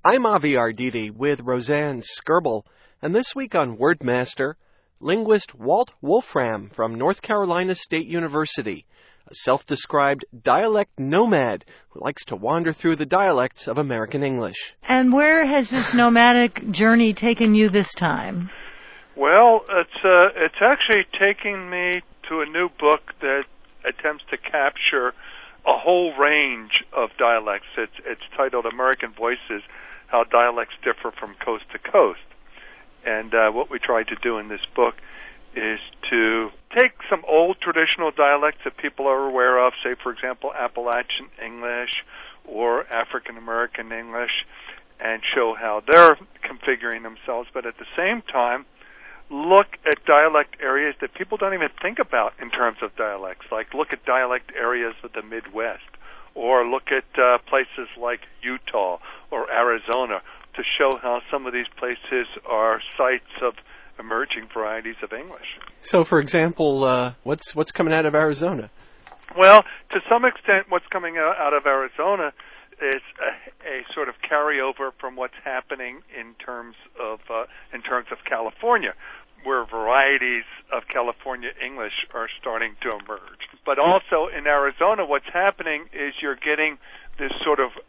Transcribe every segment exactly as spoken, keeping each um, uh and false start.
I'm Avi Arditi with Roseanne Skirbel, and this week on Wordmaster, linguist Walt Wolfram from North Carolina State University, a self-described dialect nomad who likes to wander through the dialects of American English. And where has this nomadic journey taken you this time? Well, it's uh, it's actually taking me to a new book that attempts to capture a whole range of dialects. It's it's titled American Voices, How Dialects Differ from Coast to Coast. And uh, what we tried to do in this book is to take some old traditional dialects that people are aware of, say, for example, Appalachian English or African American English, and show how they're configuring themselves, but at the same time, look at dialect areas that people don't even think about in terms of dialects, like look at dialect areas of the Midwest, or look at uh, places like Utah or Arizona to show how some of these places are sites of emerging varieties of English. So, for example, uh, what's what's coming out of Arizona? Well, to some extent, what's coming out of Arizona is a, a sort of carryover from what's happening in terms of uh, in terms of California, where varieties of California English are starting to emerge. But also in Arizona, what's happening is you're getting this sort of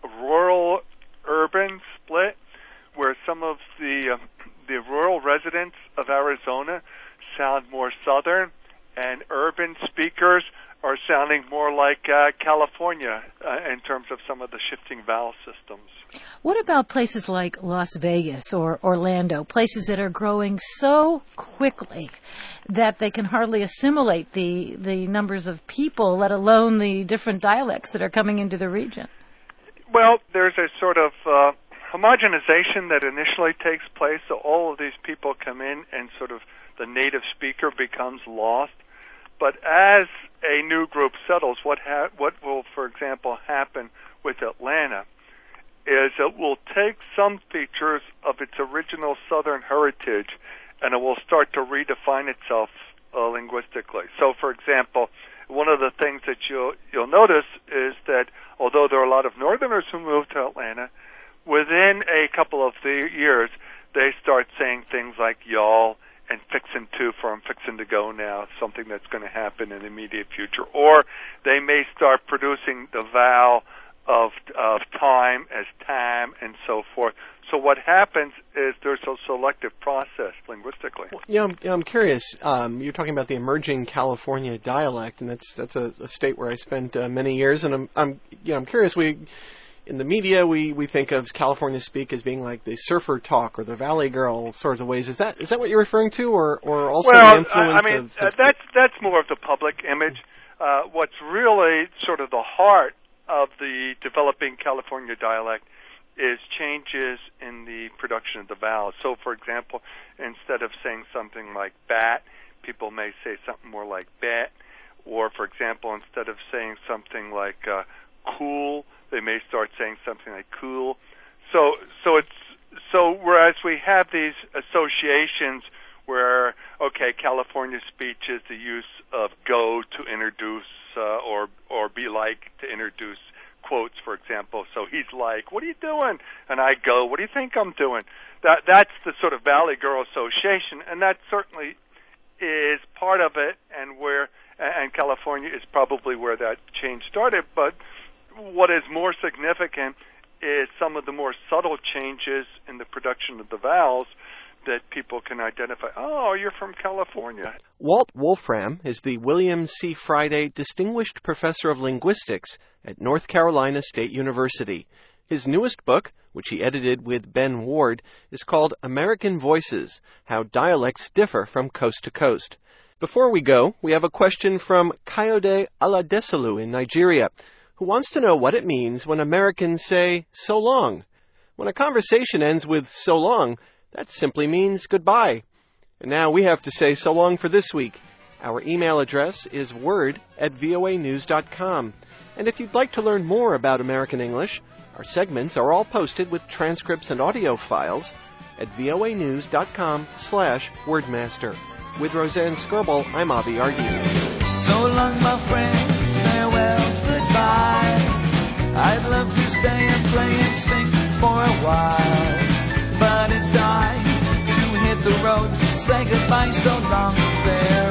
rural-urban split, where some of the uh, the rural residents of Arizona sound more southern, and urban speakers are sounding more like uh, California uh, in terms of some of the shifting vowel systems. What about places like Las Vegas or Orlando, places that are growing so quickly that they can hardly assimilate the, the numbers of people, let alone the different dialects that are coming into the region? Well, there's a sort of uh, homogenization that initially takes place, so all of these people come in and sort of the native speaker becomes lost. But as a new group settles, what ha- what will, for example, happen with Atlanta is it will take some features of its original Southern heritage and it will start to redefine itself uh, linguistically. So, for example, one of the things that you'll, you'll notice is that although there are a lot of Northerners who move to Atlanta, within a couple of the years, they start saying things like y'all and fixin' to for I'm fixin' to go now, something that's going to happen in the immediate future. Or they may start producing the vowel of of time as time and so forth. So what happens is there's a selective process linguistically. Well, yeah, I'm, yeah, I'm curious. Um, you're talking about the emerging California dialect, and that's that's a, a state where I spent uh, many years. And I'm, I'm, you know, I'm curious. We in the media we, we think of California speak as being like the surfer talk or the Valley Girl sorts of ways. Is that is that what you're referring to, or or also well, the influence I mean, of? Uh, that's that's more of the public image. Uh, what's really sort of the heart of the developing California dialect is changes in the production of the vowels. So, for example, instead of saying something like bat, people may say something more like bet. Or, for example, instead of saying something like uh, cool, they may start saying something like cool. So, so it's so whereas we have these associations where, okay, California speech is the use of go to introduce uh, or or be like to introduce quotes, for example. So he's like, what are you doing? And I go, what do you think I'm doing? That That's the sort of Valley Girl association, and that certainly is part of it, and where and California is probably where that change started. But what is more significant is some of the more subtle changes in the production of the vowels that people can identify. Oh, you're from California. Walt Wolfram is the William C. Friday Distinguished Professor of Linguistics at North Carolina State University. His newest book, which he edited with Ben Ward, is called American Voices, How Dialects Differ from Coast to Coast. Before we go, we have a question from Kayode Aladesalu in Nigeria, who wants to know what it means when Americans say so long. When a conversation ends with so long, that simply means goodbye. And now we have to say so long for this week. Our email address is word at voa news dot com. And if you'd like to learn more about American English, our segments are all posted with transcripts and audio files at voa news dot com slash wordmaster. With Roseanne Skirbel, I'm Avi Arditi. So long, my friends, farewell, goodbye. I'd love to stay and play and sing for a while. But it's time to hit the road, say goodbye so long farewell.